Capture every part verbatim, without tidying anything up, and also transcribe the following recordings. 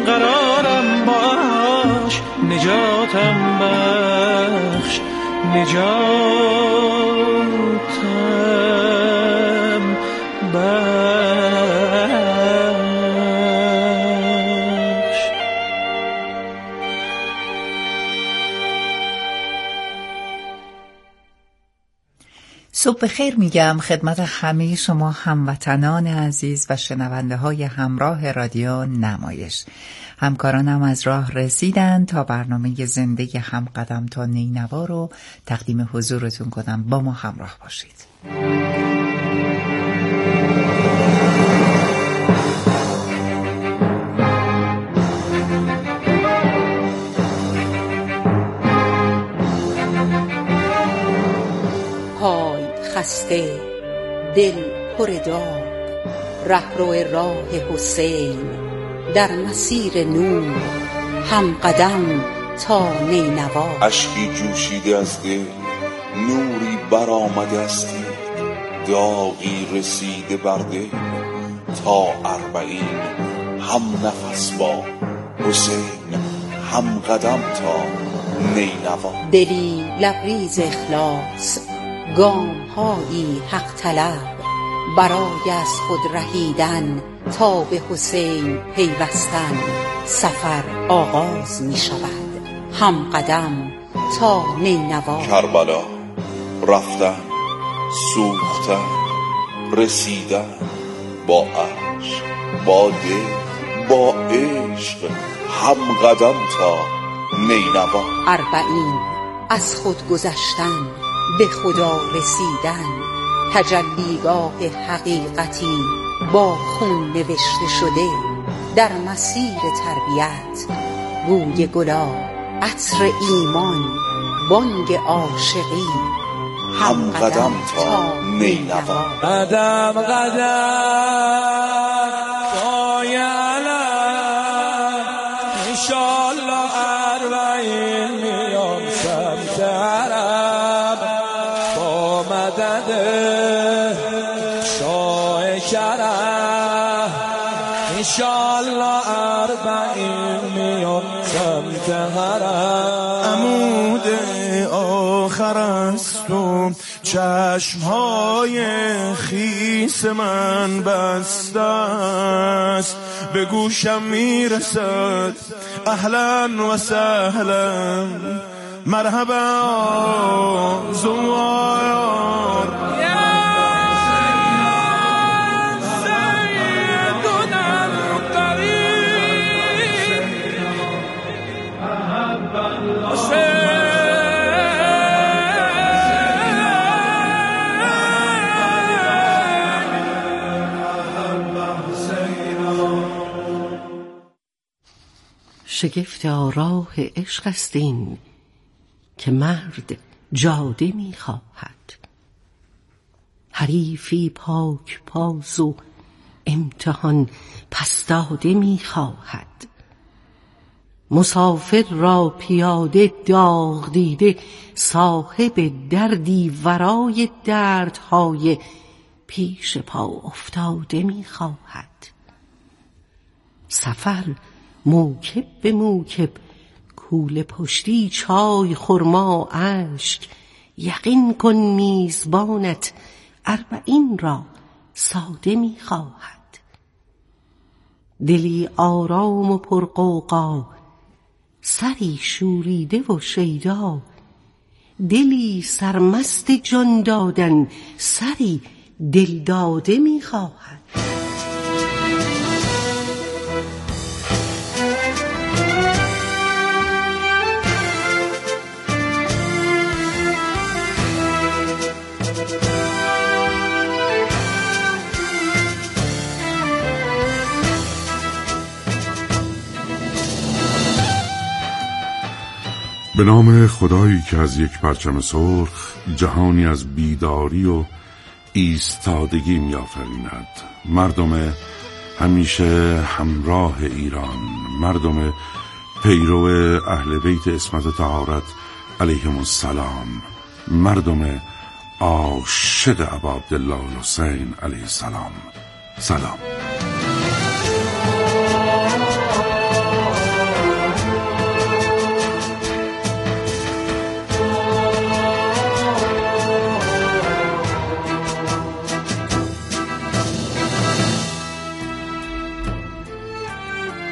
قرارم باش، نجاتم بخش، نجاتم بخش. صبح بخیر میگم خدمت همه شما هموطنان عزیز و شنونده های همراه رادیو نمایش. همکارانم از راه رسیدن تا برنامه زنده هم قدم تا نینوا رو تقدیم حضورتون کنم. با ما همراه باشید. پای خسته، دل پر داغ، رهرو راه حسین، در مسیر نور هم قدم تا نینوا. اشکی جوشیده از دل، نوری برآمده از دل، داغی رسیده بر دل، تا اربعین هم نفس با حسین، هم قدم تا نینوا. دلی لبریز اخلاص، گام هایی حق طلب، برای از خود رهیدن تا به حسین پیوستن، سفر آغاز می شود هم قدم تا نینوا. کربلا رفتن، سوختن، رسیدن، با عشق، با دل، با عشق، هم قدم تا نینوا. اربعین از خود گذشتن، به خدا رسیدن، تجلیگاه حقیقتی با خون نوشته شده، در مسیر تربیت بوی گلاب، عطر ایمان، بانگ عاشقی، هم قدم تا نینوا. قدم قدم پای علم، انشالله اربعین میام سمت حرم، با مدد شاه کرم، انشالله اربعین میام سمت حرم. عمود آخر است و چشمهای خیس من بسته است، به گوشم میرسد اهلا و سهلا، مرحبا زوار. شگفتا راه عشق است این که مرد جاده می خواهد، حریفی پاک پاس و امتحان پس داده می خواهد، مسافر را پیاده داغ دیده، صاحب دردی ورای دردهای پیش پا افتاده می خواهد. سفر موکب به موکب، کوله پشتی، چای، خرما، اشک، یقین کن میزبانت اربعین را ساده می خواهد. دلی آرام و پرغوغا، سری شوریده و شیدا، دلی سرمست جان دادن، سری دل داده می خواهد. به نام خدایی که از یک پرچم سرخ جهانی از بیداری و ایستادگی می‌آفریند. مردم همیشه همراه ایران، مردم پیرو اهل بیت عصمت طهارت علیهم السلام، مردم عاشق ابا عبدالله الحسین علیه السلام. سلام.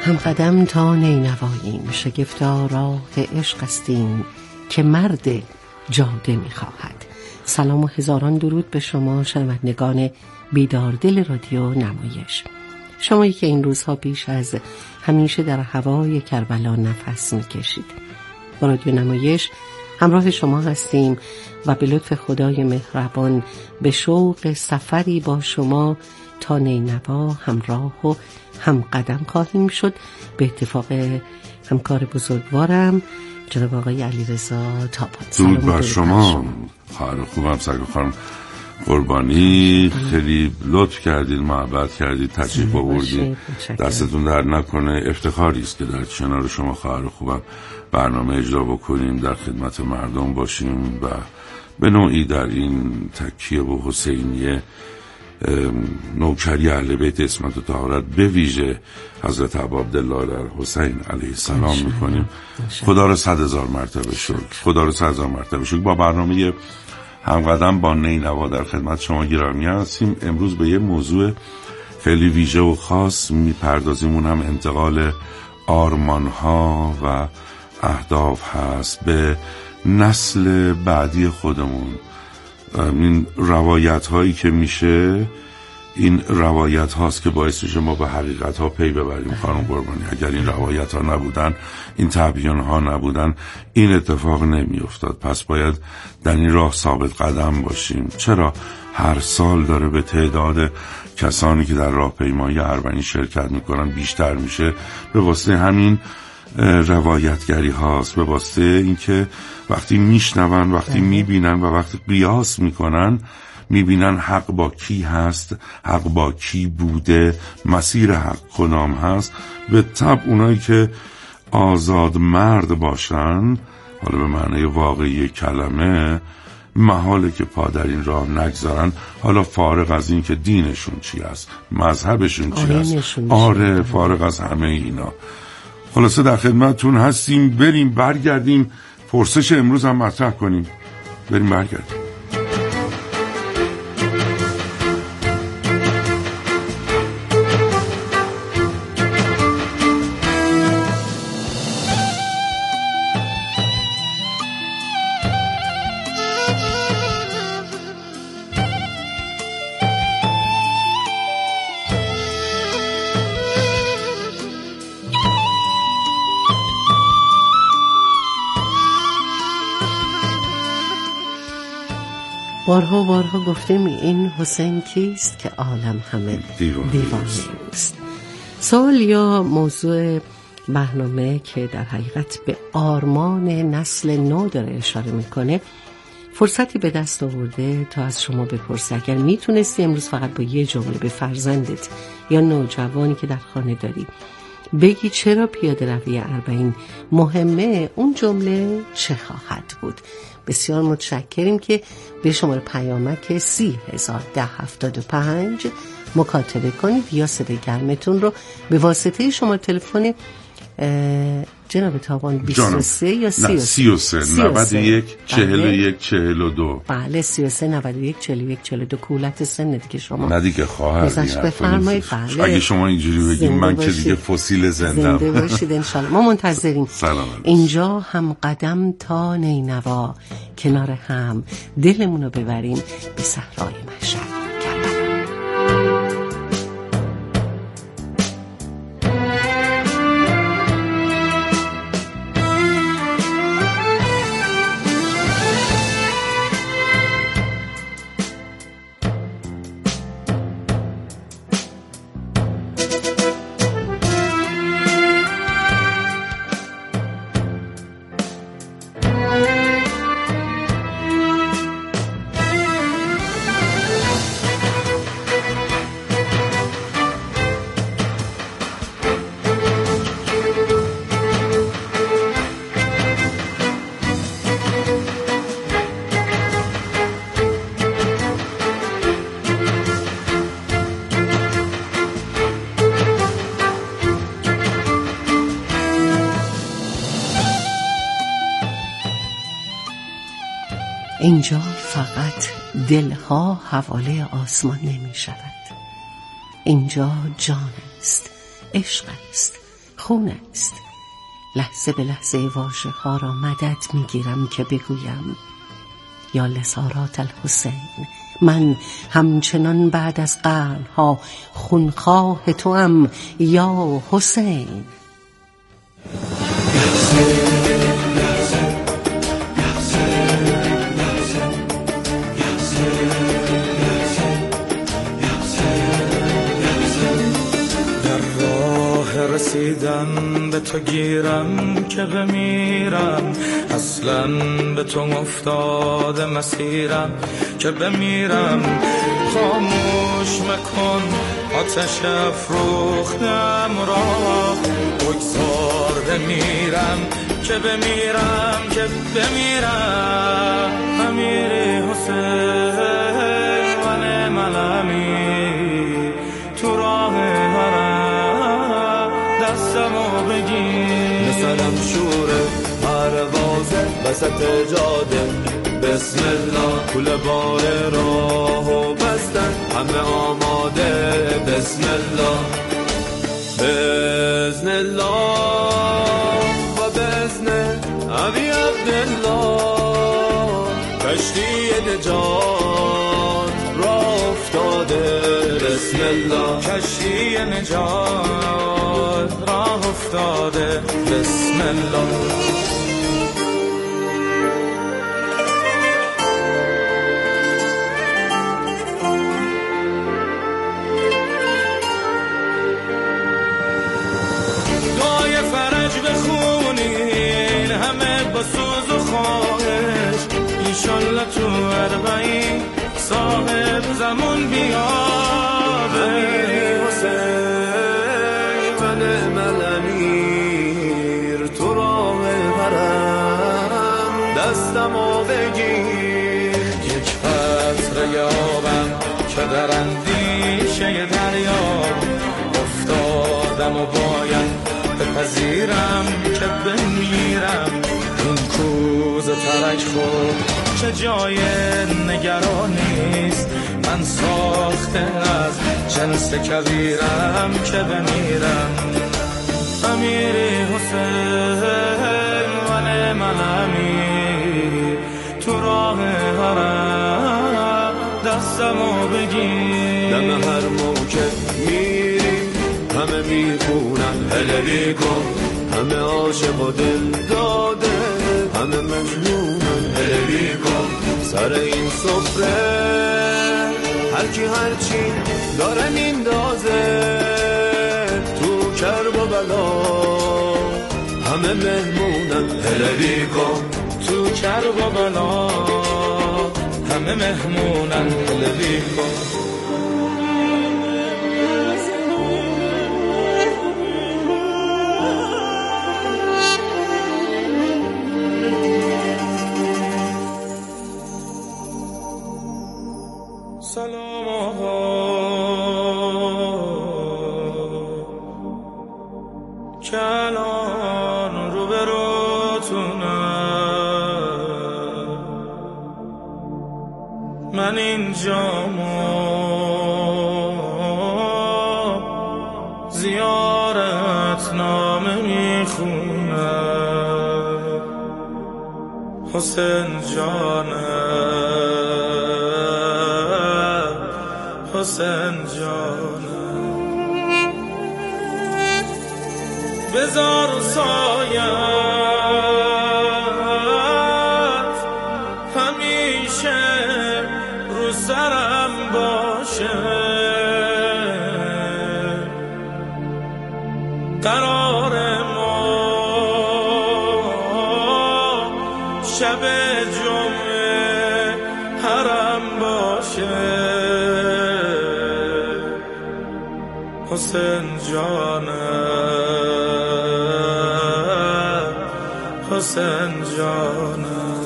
هم قدم تا نینواییم، شگفتا راه عشق استیم که مرد جاده می‌خواهد. سلام و هزاران درود به شما شنوندگان بیداردل رادیو نمایش. شمایی که این روزها بیش از همیشه در هوای کربلا نفس می‌کشید. با رادیو نمایش همراه شما هستیم و به لطف خدای مهربان به شوق سفری با شما تا نینوا همراه و هم قدم خواهیم شد. به اتفاق همکار بزرگوارم جناب آقای علیرضا تابان. درود بر شما. خواهر خوبم سگ خانم قربانی، خیلی لطف کردید، محبت کردید، تشریف آوردید، دستتون در نکنه. افتخاری است که در کنار شما خواهر خوبم برنامه اجرا بکنیم، در خدمت مردم باشیم و به نوعی در این تکیه و حسینیه نوکری اهل بیت عصمت و طهارت به ویژه حضرت ابا عبدالله الحسین علیه السلام میکنیم. خدا رو صد هزار مرتبه شکر، خدا رو صد هزار مرتبه شکر. با برنامه همقدم با نینوا در خدمت شما گرامی هستیم. امروز به یه موضوع خیلی ویژه و خاص میپردازیم، اون هم انتقال آرمانها و اهداف هست به نسل بعدی خودمون. این روایت هایی که میشه، این روایت هاست که باعث میشه ما به حقیقت ها پی ببریم خانم قربانی. اگر این روایت ها نبودن، این تبیان ها نبودن، این اتفاق نمی افتاد. پس باید در این راه ثابت قدم باشیم. چرا هر سال داره به تعداد کسانی که در راهپیمایی اربعین شرکت میکنن بیشتر میشه؟ به واسطه همین روایتگری هاست، به واسطه اینکه وقتی میشنون، وقتی میبینن و وقتی قیاس میکنن، میبینن حق با کی هست، حق با کی بوده، مسیر حق کدام هست. به طبع اونایی که آزاد مرد باشن، حالا به معنی واقعی کلمه، محاله که پا در این راه نگذارن، حالا فارغ از این که دینشون چی است، مذهبشون چی است، آره فارغ از همه اینا. خلاصه در خدمتتون هستیم. بریم برگردیم پرسش امروز هم مطرح کنیم. بریم برگردیم. بارها بارها گفتیم این حسین کیست که عالم همه دیوانه است. سوال یا موضوع برنامه که در حقیقت به آرمان نسل نو داره اشاره میکنه، فرصتی به دست آورده تا از شما بپرسه اگر میتونستی امروز فقط با یه جمله به فرزندت یا نوجوانی که در خانه داری بگی چرا پیاده روی اربعین مهمه، اون جمله چه خواهد بود؟ بسیار متشکریم که به شماره پیامک سی هزار ده هفتاد و پنج مکاتبه کنید یا صدای گرمتون رو به واسطه شماره تلفن جناب تابان بیست و سه یا سی و سه نود و یک چهل و یک چهل و دو. بله سی و سه نود و یک چهل و یک چهل و دو. کولت سن دیگه شما نه دیگه خواهر بفرمایید. بله اگه شما اینجوری بگید من که دیگه فسیل زندم. زنده باشید انشالله. ما منتظریم. سلام. اینجا هم قدم تا نینوا کنار هم دلمون رو ببریم به صحرای مشهد. اینجا فقط دلها حواله آسمان نمی شود. اینجا جان است، عشق است، خون است. لحظه به لحظه واژه ها را مدد میگیرم که بگویم یا لسارات الحسین، من همچنان بعد از قرنها خونخواه توام یا حسین. رسیدن به تو گیرم که بمیرم، اصلا به تو افتاده مسیرم که بمیرم. خاموش مکن آتش افروختم را، بگذار بمیرم که بمیرم که بمیرم. امیر حسین و نعم الامیر، تو راه دستمو بگیر، مثلم شوره پروازه وسط جاده. بسم الله کل بار راهو بستن همه آماده. بسم الله بزن الله و بزن علی عبدالله، کشتی نجات را افتاده. بسم الله کشتی نجات راه افتاده. بسم الله. دعای فرج بخونین همه با سوز و خواهش، انشالله تو اربعین صاحب زمان بیاد. امیر حسین و نعم الامیر، تو راه برم دستمو بگیر. یک قطره آبم که در اندیشه دریا افتادم و باید بپذیرم که بمیرم. این کوز ترک خود چه جای نگرانیست، من ساخته از جنس کبیرم که بمیرم. امیر حسین و نعم الامیر، تو راه حرم دستمو بگیر. دم هر موکب میری همه میخونن هللی کن، همه عاشق و دل داده همه مجنونن هللی کن. سر این سفره هر کی هر چی داره میندازه، تو کرب و بلا همه مهمونن هللی کن. تو کرب و بلا همه مهمونن هللی کن. سلام کلان رو بروتونم، من اینجام زیارت نامه میخونم. حسین جانم، حسین جانم، بذار سایت همیشه رو سرم باشه. قرار ما شب جمعه حرم باشه. حسین جانم، حسین جانم.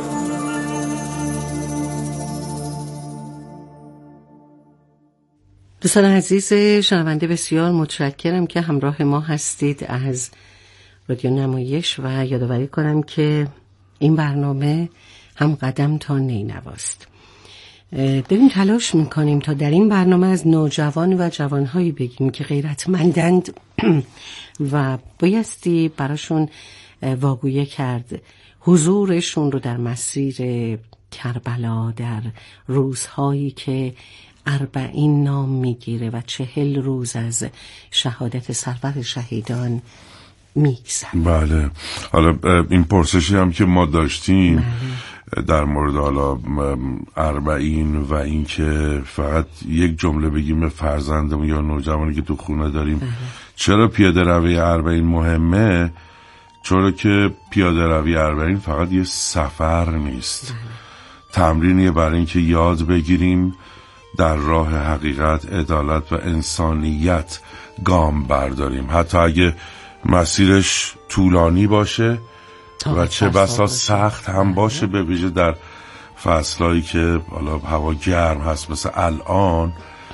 دوستان عزیز شنونده، بسیار متشکرم که همراه ما هستید از رادیو نمایش و یادآوری کنم که این برنامه هم قدم تا نینواست داریم تلاش میکنیم تا در این برنامه از نوجوان و جوانهایی بگیم که غیرتمندند و بایستی براشون واگویه کرد حضورشون رو در مسیر کربلا، در روزهایی که اربعین نام میگیره و چهل روز از شهادت سرور شهیدان میگذره. بله، حالا این پرسشی هم که ما داشتیم بله. در مورد حالا اربعین و این که فقط یک جمله بگیم به فرزندمون یا نوجوانی که تو خونه داریم بله. چرا پیاده روی اربعین مهمه؟ چرا که پیاده روی اربعین فقط یه سفر نیست بله. تمرینیه برای این که یاد بگیریم در راه حقیقت، عدالت و انسانیت گام برداریم، حتی اگه مسیرش طولانی باشه و چه بسا سخت هم باشه، به ویژه در فصلایی که حالا هوا گرم هست مثل الان.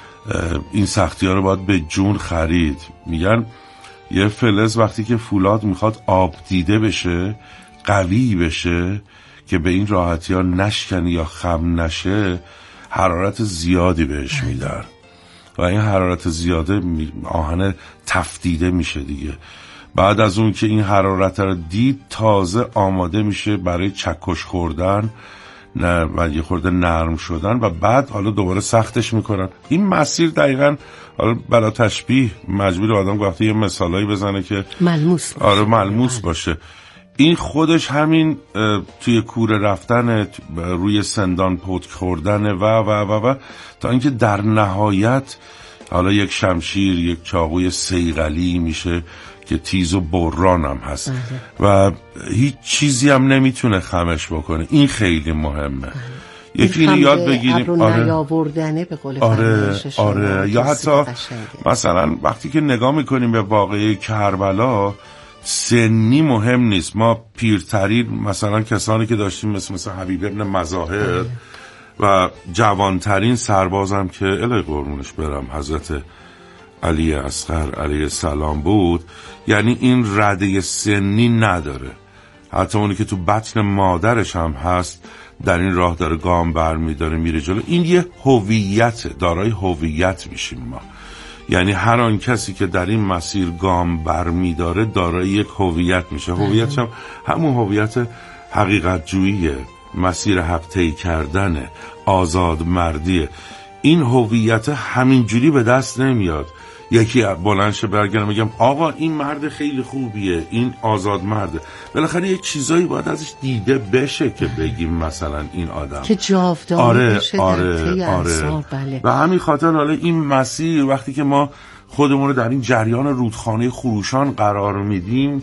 این سختی ها رو باید به جون خرید. میگن یه فلز وقتی که فولاد میخواد آب دیده بشه، قوی بشه که به این راحتی ها نشکنی یا خم نشه، حرارت زیادی بهش میدن و این حرارت زیاده آهن تفدیده میشه دیگه. بعد از اون که این حرارت رو دید، تازه آماده میشه برای چکش خوردن نه و یه خورده نرم شدن و بعد حالا دوباره سختش میکنن. این مسیر دقیقاً حالا بلا تشبیه مجبور آدم گفته یه مثالایی بزنه که ملموس باشه. آره ملموس باشه. این خودش همین توی کوره رفتن، روی سندان پتک خوردن و و و و تا اینکه در نهایت حالا یک شمشیر، یک چاقوی صیقلی میشه که تیز و بران هم هست و هیچ چیزی هم نمیتونه خمش بکنه. این خیلی مهمه. یکی اینو یاد بگیریم. آره نیاوردنه به قول آره آره یا حتی مثلا وقتی که نگاه میکنیم به واقعه کربلا، سنی مهم نیست. ما پیرترین مثلا کسانی که داشتیم مثل مثل حبیب ابن مظاهر و جوانترین سربازم که الهی قربونش برم حضرت علی اصغر علیه السلام بود. یعنی این رده سنی نداره، حتی اونی که تو بطن مادرش هم هست در این راه داره گام برمی داره میره جلو. این یه هویت، دارای هویت میشیم ما. یعنی هر آن کسی که در این مسیر گام برمی داره دارای یک هویت میشه. هویتش هم همون هویت حقیقت جوییه، مسیر حق طی کردنه، آزاد مردیه. این هویت همینجوری به دست نمیاد. یکی بلند شه برگردم بگم آقا این مرد خیلی خوبیه، این آزاد مرده. بالاخره یک چیزایی باید ازش دیده بشه که بگیم مثلا این آدم که جاودانه آره بشه آره در طی آره اعصاب. بله. و همین خاطر حالا این مسیر وقتی که ما خودمون رو در این جریان رودخانه خروشان قرار میدیم،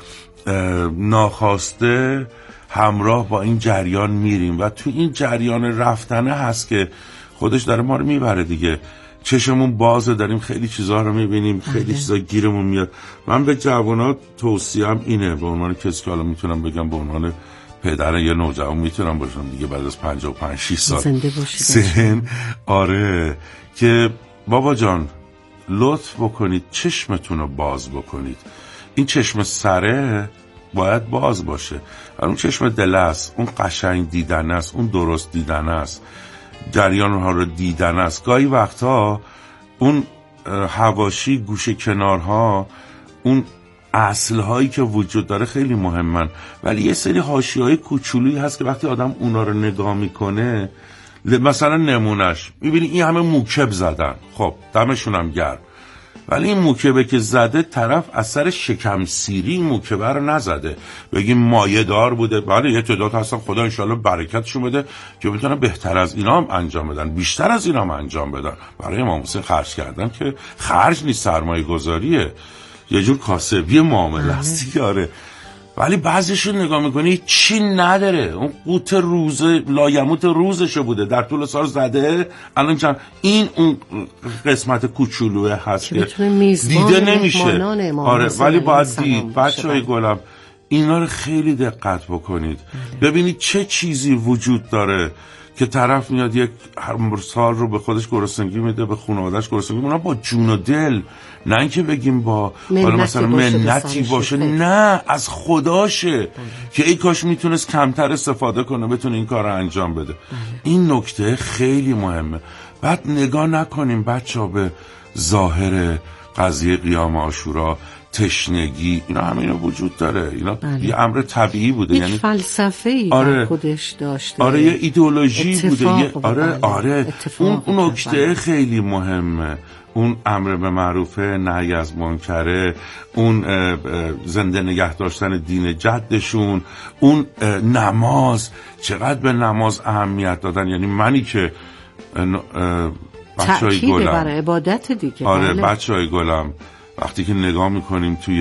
ناخواسته همراه با این جریان میریم و تو این جریان رفتنه هست که خودش داره ما رو میبره دیگه. چشمون بازه، داریم خیلی چیزها رو میبینیم، خیلی چیزا گیرمون میاد. من به جوانات توصیهم اینه، به عنوان کسی که حالا میتونم بگم به عنوان پدر یا نوجوان میتونم باشم دیگه بعد از پنجاه و پنج شش سال زنده باشید سن، آره، که بابا جان لطف بکنید چشمتون رو باز بکنید. این چشم سره باید باز باشه. اون چشم دل است، اون قشنگ دیدن است، اون درست دیدن است، جریان ها رو دیدن است. گاهی وقتا اون حواشی گوشه کنارها، اون اصل هایی که وجود داره خیلی مهمن، ولی یه سری حاشیه های کوچولویی هست که وقتی آدم اونا رو نگاه میکنه، مثلا نمونش میبینی این همه موکب زدن، خب دمشون هم گرم، ولی این موکبه که زده طرف اثر شکم سیری موکبه رو نزده، بگیم مایه دار بوده. بله یه تعداد هستن خدا انشالله برکتشون بده که بتونن بهتر از اینا هم انجام بدن، بیشتر از اینا هم انجام بدن. برای امام حسین خرج کردن که خرج نیست، سرمایه گذاریه، یه جور کاسبی معامله است. آره، ولی بعضیشون نگاه میکنی چی نداره، اون قوت روزه لایموت روزشو بوده در طول سال زده، الان چند این اون قسمت کوچولوه هست که دیده نمیشه. آره ولی باید دید. بچه‌های گلم اینا رو خیلی دقت بکنید، ببینید چه چیزی وجود داره که طرف میاد یک هر سال رو به خودش گرسنگی میده، به خانواده‌اش گرسنگی میده، با جون و دل، نه اینکه بگیم با حالا مثلا منتی باشه، نه از خداشه بله. که ای کاش میتونست کمتر استفاده کنه بتونه این کار رو انجام بده بله. این نکته خیلی مهمه. بعد نگاه نکنیم بچه‌ها به ظاهر قضیه قیام عاشورا، تشنگی، اینا همه اینا وجود داره، اینا بله. یه امر طبیعی بوده، یک یعنی فلسفه‌ای آره. خودش داشته، آره یه ایدئولوژی بوده، یه آره آره اون اون نکته خیلی مهمه، اون امر به معروفه، نهی از منکره، اون زنده نگه داشتن دین جدشون، اون نماز، چقدر به نماز اهمیت دادن. یعنی منی که بچهای گلم برای عبادت دیگه آره بله. بچهای گلم وقتی که نگاه میکنیم توی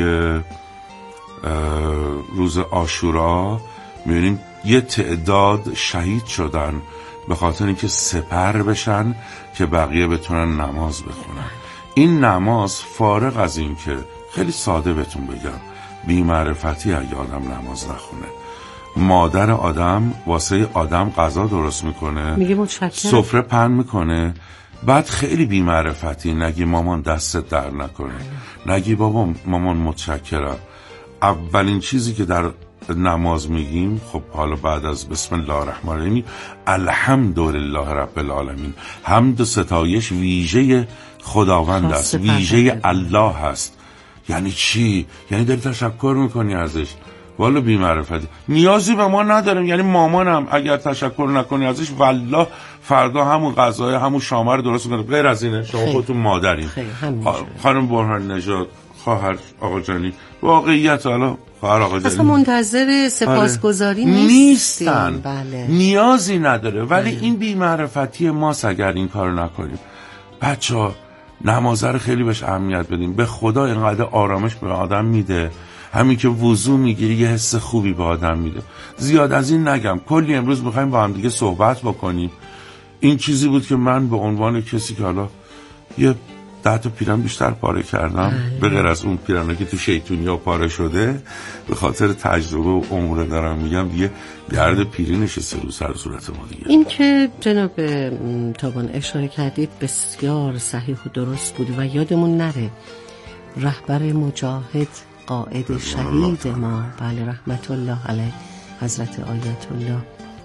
روز عاشورا میبینیم یه تعداد شهید شدن به خاطر اینکه سپر بشن که بقیه بتونن نماز بخونن. این نماز فارغ از این که خیلی ساده بهتون بگم بی معرفتی اگه آدم نماز نخونه، مادر آدم واسه آدم غذا درست میکنه، میگه متشکرم، سفره پهن میکنه، بعد خیلی بی معرفتی نگی مامان دستت در نکنه، نگی بابا مامان متشکرم. اولین چیزی که در نماز میگیم، خب حالا بعد از بسم الله الرحمن الرحیم، الحمدلله رب العالمین، حمد و ستایش ویژه خداوند است، ویژه الله هست. یعنی چی؟ یعنی داری تشکر میکنی ازش. والا بی معرفتی نیازی به ما نداریم. یعنی مامانم اگر تشکر نکنی ازش والله فردا همون غذای همون شامه رو درست میکنه. غیر از اینه شما خودتون مادرین. خانم برهان نژاد، خواهر آقا جانی، واقعیت حالا خواهر آقا جانی اصلا منتظر سپاسگزاری نیستن، بله. نیازی نداره. ولی بله. این بی معرفتی ماست اگر این کارو نکنیم. بچه‌ها نماز رو خیلی بهش اهمیت بدیم. به خدا اینقدر آرامش به آدم میده، همین که وضو میگیری یه حس خوبی به آدم میده. زیاد از این نگم، کلی امروز میخوایم با هم دیگه صحبت بکنیم. این چیزی بود که من به عنوان کسی که حالا یه ده تا پیرن بیشتر پاره کردم به غیر از اون پیرنه که تو شیطونیا پاره شده، به خاطر تجربه و عمره دارم میگم دیگه گرد پیری نشسته رو سر صورت ما دیگه. این که جناب تابان اشاره کردید بسیار صحیح و درست بود و یادمون نره رهبر مجاهد، قائد شهید ما، بله رحمت الله علیه، حضرت آیت الله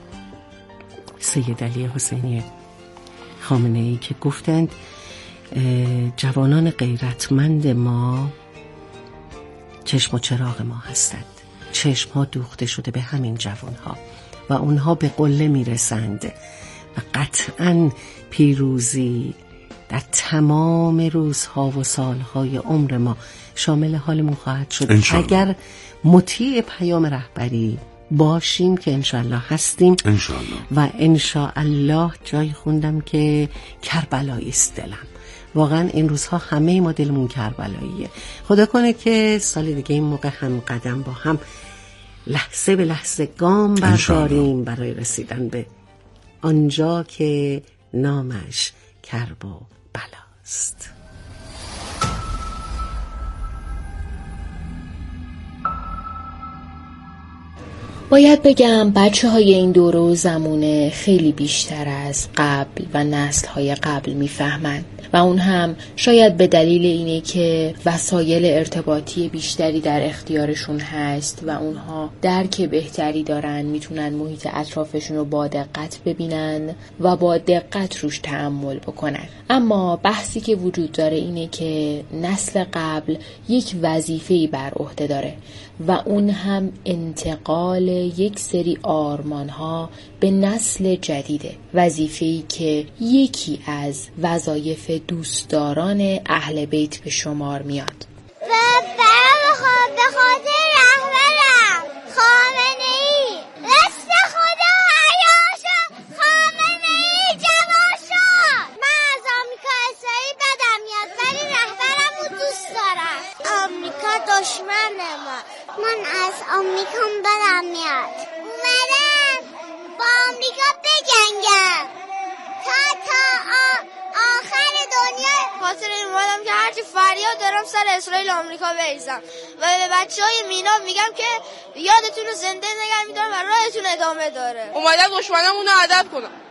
سید علی حسینی خامنه ای که گفتند جوانان غیرتمند ما چشم و چراغ ما هستند. چشم ها دوخته شده به همین جوان ها و اونها به قله میرسند و قطعاً پیروزی در تمام روزها و سالهای عمر ما شامل حالمون خواهد شد اگر مطیع پیام رهبری باشیم که انشالله هستیم انشالله. و انشالله جای خوندم که کربلایی است دلم. واقعا این روزها همه ما دلمون کربلاییه. خدا کنه که سال دیگه این موقع هم قدم با هم لحظه به لحظه گام برداریم برای رسیدن به آنجا که نامش کرب و بلاست. باید بگم بچه های این دوره و زمونه خیلی بیشتر از قبل و نسل های قبل میفهمند و اون هم شاید به دلیل اینه که وسایل ارتباطی بیشتری در اختیارشون هست و اونها درک بهتری دارن، میتونن محیط اطرافشون رو با دقت ببینن و با دقت روش تأمل بکنن. اما بحثی که وجود داره اینه که نسل قبل یک وظیفه‌ای بر عهده داره و اون هم انتقال یک سری آرمان‌ها به نسل جدیده، وظیفه‌ای که یکی از وظایف دوستداران اهل بیت به شمار میاد. و برای به خاطر رهبرم خامنه‌ای دست خدا عیان شد، خامنه‌ای جوان شد. من از آمریکا اسرائیل بدم میاد ولی رهبرم رو دوست دارم. آمریکا دشمن ما، من از آمریکا بدم میاد. اومدم با آمریکا بجنگم تا تا آخر دنیا. خاطر این اومدم که هرچی فریاد دارم سر اسرائیل آمریکا بریزم و به بچه های مینا میگم که یادتون رو زنده نگه میدارم و راهتون ادامه داره. اومدم دشمنمون رو ادب کنم.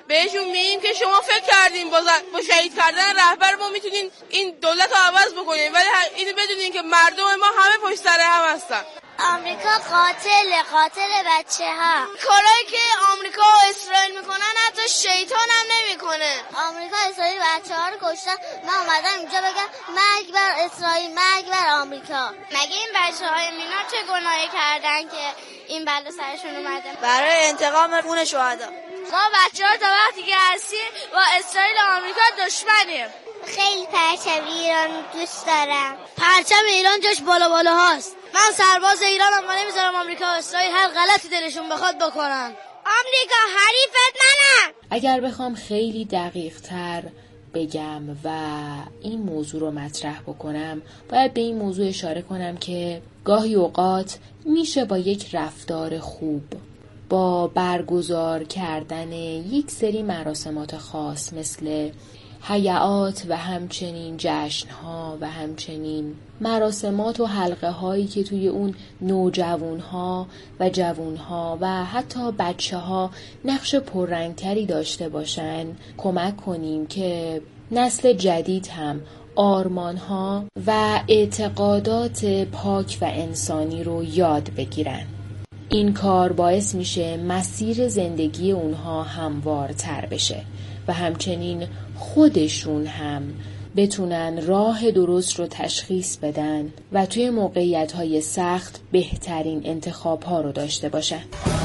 بهشون میگیم که شما فکر کردین با, با شهید کردن رهبر ما میتونین این دولت رو عوض بکنین، ولی اینو بدونین که مردم ما همه پشت سر هم هستن. آمریکا قاتل قاتل بچه ها. کارهایی که آمریکا و اسرائیل میکنن حتی شیطان هم نمیکنه. آمریکا اسرائیل بچه ها رو کشتن. من اومدم اینجا بگم مرگ بر اسرائیل، مرگ بر آمریکا. مگه این بچه های مینا چه گناهی کردن که این بلا سرشون اومده؟ برای انتقام خون شهدا. ما بچه ها تا وقتی که هستیم با اسرائیل و آمریکا دشمنیم. خیلی پرچم ایران دوست دارم. پرچم ایران جاش بالا بالا هاست. من سرباز ایرانم و نمیذارم آمریکا و اسرائیل هر غلطی دلشون بخواد بکنن. آمریکا حریفت منم. اگر بخوام خیلی دقیق تر بگم و این موضوع رو مطرح بکنم، باید به این موضوع اشاره کنم که گاهی اوقات میشه با یک رفتار خوب، با برگزار کردن یک سری مراسمات خاص مثل حیات و همچنین جشن‌ها و همچنین مراسمات و حلقه هایی که توی اون نوجوان‌ها و جوان‌ها و حتی بچه‌ها نقش پررنگتری داشته باشن، کمک کنیم که نسل جدید هم آرمان‌ها و اعتقادات پاک و انسانی رو یاد بگیرن. این کار باعث میشه مسیر زندگی اونها هموارتر بشه و همچنین خودشون هم بتونن راه درست رو تشخیص بدن و توی موقعیت‌های سخت بهترین انتخاب‌ها رو داشته باشن.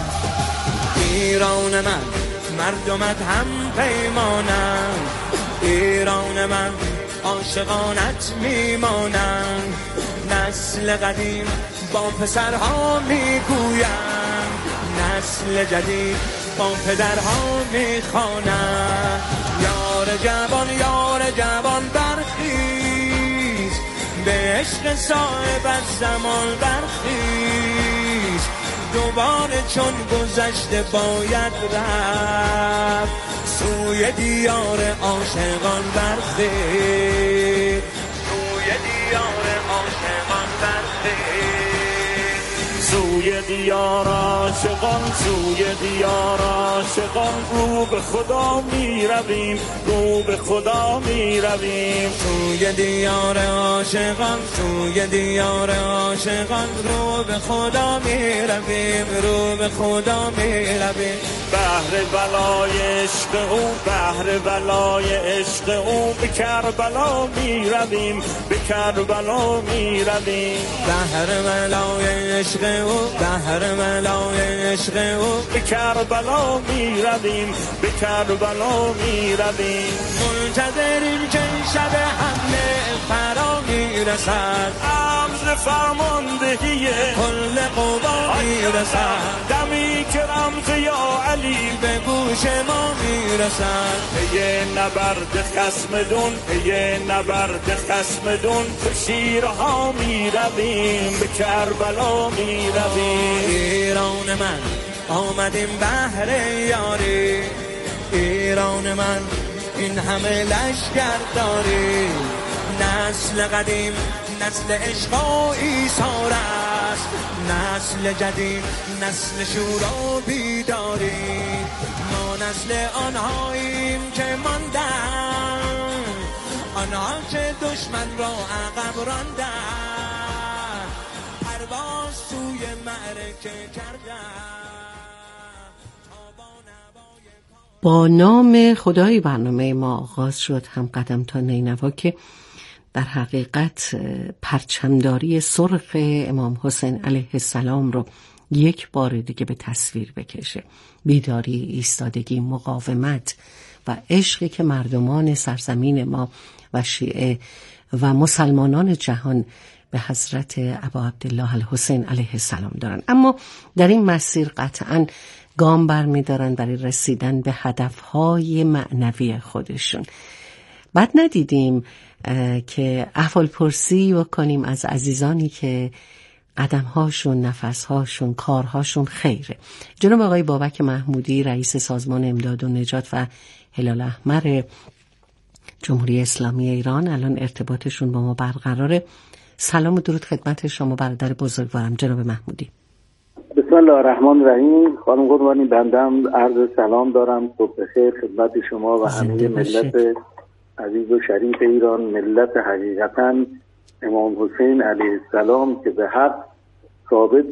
ایران من مردمت هم پیمانم، ایران من عاشقانت میمانم، نسل قدیم با پسرها میگویم، نسل جدید با پدرها میخوانم. یار جوان یار جوان برخیز، به عشق صاحب از زمان برخیز، دوباره چون گذشته باید رفت، سوی دیار عاشقان برخیز، سوی دیار عاشقان برخیز، سوی دیار عاشقان، سوی دیار عاشقان، رو به خدا می رویم، رو به خدا می رویم، سوی دیار عاشقان، سوی دیار عاشقان، رو به خدا می رویم، رو به خدا می رویم. بحر بلای عشق او، بحر بلای عشق او، به کربلا می رویم، به کربلا می رویم. بحر بلای عشق او، بحر بلای عشق او، به کربلا می رویم، به کربلا می رویم. منتظریم که شب حمله فرا می رسد، امر فرماندهی کل قوا می رسد، دمی که رمز یا علی به گوش ما می رسد. پی نبرد خصمدون، پی نبرد خصمدون، به شیرها می رویم، به کربلا می رویم. ایران من آمدیم بهر یاری، ایران من این همه لشکر داری، نسل قدیم نسل عشق و ایثار است، نسل جدید نسل شور و بیداری، ما نسل آنهاییم که ماندن، آنها که دشمن را عقب راندن، پرواز سوی معرکه کردن. با نام خدای برنامه ما آغاز شد هم قدم تا نینوا که در حقیقت پرچمداری سرخ امام حسین علیه السلام رو یک بار دیگه به تصویر بکشه. بیداری، ایستادگی، مقاومت و عشقی که مردمان سرزمین ما و شیعه و مسلمانان جهان به حضرت ابا عبدالله الحسین علیه السلام دارن. اما در این مسیر قطعاً گام برمی دارن برای رسیدن به هدفهای معنوی خودشون. بعد ندیدیم که احوال پرسی بکنیم از عزیزانی که قدمهاشون، نفسهاشون، کارهاشون خیره. جناب آقای بابک محمودی رئیس سازمان امداد و نجات و هلال احمر جمهوری اسلامی ایران الان ارتباطشون با ما برقراره. سلام و درود خدمت شما برادر بزرگوارم جناب محمودی. بسیار بسم الله الرحمن الرحیم. خانم قربانی، بندم عرض سلام دارم. صبح بخیر خدمت شما و همه ملت عزیز و شریف ایران، ملت حقیقتا امام حسین علیه السلام که به حق ثابت